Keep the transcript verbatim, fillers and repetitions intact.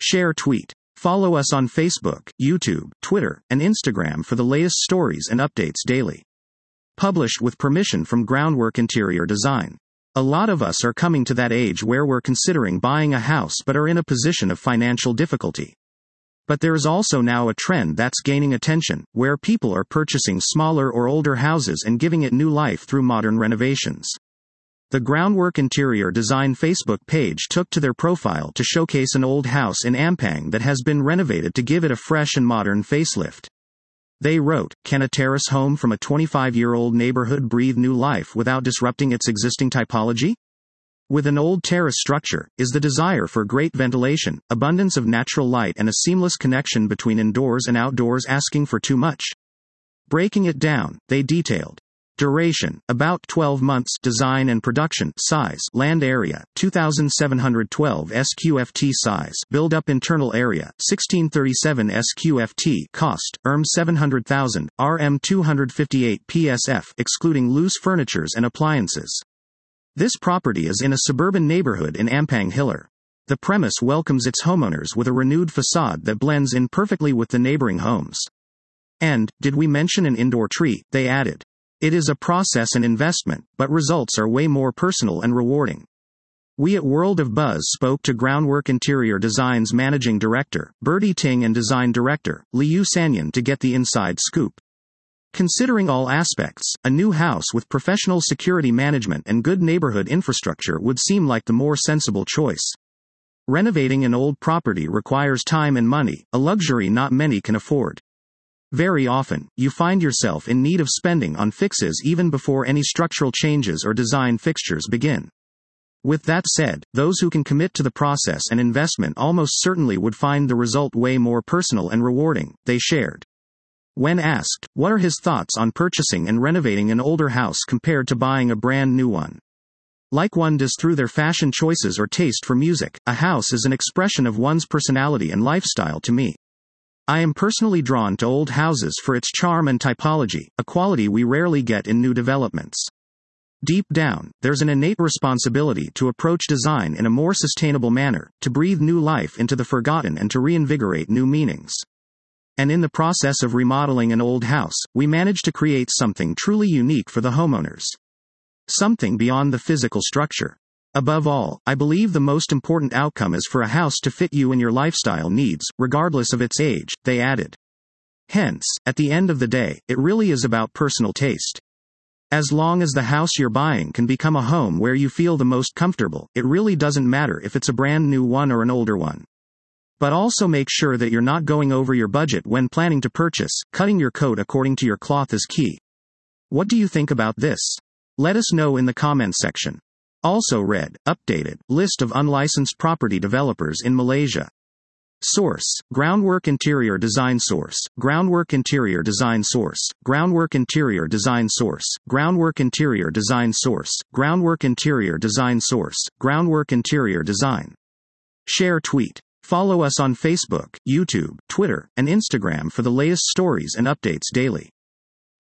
Share tweet. Follow us on Facebook, YouTube, Twitter, and Instagram for the latest stories and updates daily. Published with permission from Groundwork Interior Design. A lot of us are coming to that age where we're considering buying a house but are in a position of financial difficulty. But there is also now a trend that's gaining attention, where people are purchasing smaller or older houses and giving it new life through modern renovations. The Groundwork Interior Design Facebook page took to their profile to showcase an old house in Ampang that has been renovated to give it a fresh and modern facelift. They wrote, "Can a terrace home from a twenty-five-year-old neighborhood breathe new life without disrupting its existing typology? With an old terrace structure, is the desire for great ventilation, abundance of natural light and a seamless connection between indoors and outdoors asking for too much?" Breaking it down, they detailed. Duration, about twelve months. Design and production, size, land area, two thousand seven hundred twelve square feet. Size, build-up internal area, sixteen thirty-seven square feet. Cost, E R M seven hundred thousand, R M two hundred fifty-eight P S F, excluding loose furnitures and appliances. This property is in a suburban neighborhood in Ampang Hilir. The premise welcomes its homeowners with a renewed facade that blends in perfectly with the neighboring homes. And, did we mention an indoor tree? They added. It is a process and investment, but results are way more personal and rewarding. We at World of Buzz spoke to Groundwork Interior Design's Managing Director, Bertie Ting, and Design Director, Liu Sanyan, to get the inside scoop. Considering all aspects, a new house with professional security management and good neighborhood infrastructure would seem like the more sensible choice. Renovating an old property requires time and money, a luxury not many can afford. Very often, you find yourself in need of spending on fixes even before any structural changes or design fixtures begin. With that said, those who can commit to the process and investment almost certainly would find the result way more personal and rewarding, they shared. When asked, what are his thoughts on purchasing and renovating an older house compared to buying a brand new one? Like one does through their fashion choices or taste for music, a house is an expression of one's personality and lifestyle to me. I am personally drawn to old houses for its charm and typology, a quality we rarely get in new developments. Deep down, there's an innate responsibility to approach design in a more sustainable manner, to breathe new life into the forgotten and to reinvigorate new meanings. And in the process of remodeling an old house, we manage to create something truly unique for the homeowners. Something beyond the physical structure. Above all, I believe the most important outcome is for a house to fit you and your lifestyle needs, regardless of its age, they added. Hence, at the end of the day, it really is about personal taste. As long as the house you're buying can become a home where you feel the most comfortable, it really doesn't matter if it's a brand new one or an older one. But also make sure that you're not going over your budget when planning to purchase. Cutting your coat according to your cloth is key. What do you think about this? Let us know in the comments section. Also read, updated, list of unlicensed property developers in Malaysia. Source, Groundwork Interior Design. Source, Groundwork Interior Design. Source, Groundwork Interior Design. Source, Groundwork Interior Design. Source, Groundwork Interior Design. Source, Groundwork Interior Design. Share tweet. Follow us on Facebook, YouTube, Twitter, and Instagram for the latest stories and updates daily.